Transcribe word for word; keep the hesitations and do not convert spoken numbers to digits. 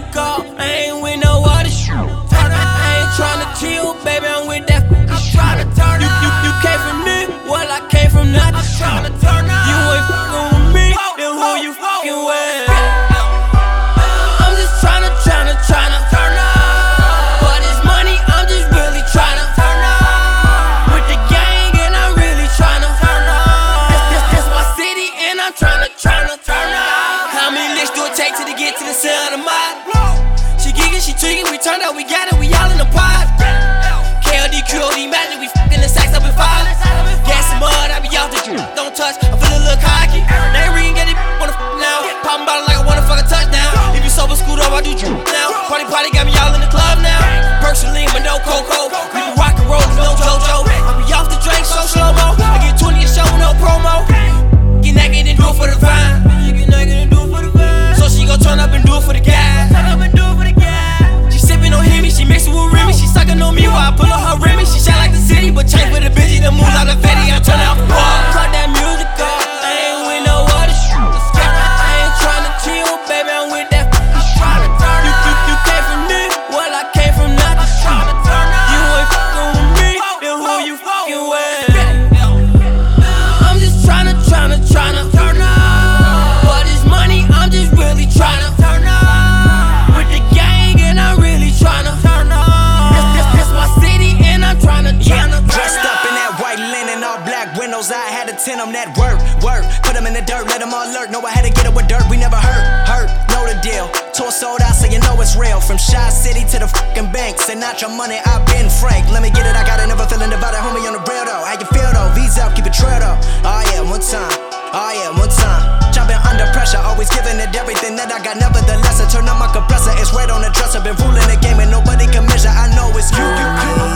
music up, I ain't with no other shit. I ain't tryna chill, baby, I'm with that f***ing shit. You, you, you came from me, well I came from nothing. You ain't f***ing with me, then who you f***ing with? I'm just tryna, tryna, tryna turn up. For this money, I'm just really tryna turn up. With the gang and I'm really tryna turn up. This, this, this my city and I'm tryna, tryna turn up. How many licks do it take to get to the center of the mod? She geeking, she tweaking, we turned out, we got it, we all in the pod. K O D, Q O D, magic, we f***ing the sacks up in five. Gas and mud, I be off the drip, don't touch, I feel a little cocky. Name ring, get it, wanna f*** now. Poppin' bottle like I wanna fuck a touchdown. If you sober, scoot up, I do drip now. Party, party, got me all in the club now. Personally, but no cocoa. We be rock and roll, no JoJo. I be off the drink, so slow-mo. I get twenty a show, no promo. Get naked and do it for the vine. Get naked and do it for the vine. So she gon' turn up and do it for the guys. Turn up and do it for the guys. She sippin' on Hemi, she mixin' with Remy. She suckin' on me while I pull on her Remy. She shine like the city, but change for the bitchy. The moves out of Fetty, I turn out for bar. Cut that music up, I ain't with no other shit. I ain't tryna chill, baby, I'm with that f***ing shit. You, you, you came from me, well I came from nothing. You ain't f***ing with me, then who you f***ing with? I'm just tryna, tryna, tryna turn up. For this money, I'm just really tryna turn up. With the gang and I'm really tryna turn up. This, this, this my city and I'm tryna, tryna turn up. Dressed up in that white linen, all black windows, I had to tint them that work, work. Put them in the dirt, let them all lurk. Know I had to get it with dirt, we never hurt, hurt. Know the deal, tour sold out so you know it's real. From Shy City to the fucking bank, Sinatra money, I've been frank. Let me get it, I got it, never feeling divided, homie on the real though. How you feel though? V's up, keep it trail though. Oh yeah, one time, oh yeah, one time. Jumping under pressure, always giving it everything that I got. Nevertheless, I turn up my compressor, it's red on the dresser. Been ruling the game and nobody can measure, I know it's you, you, you.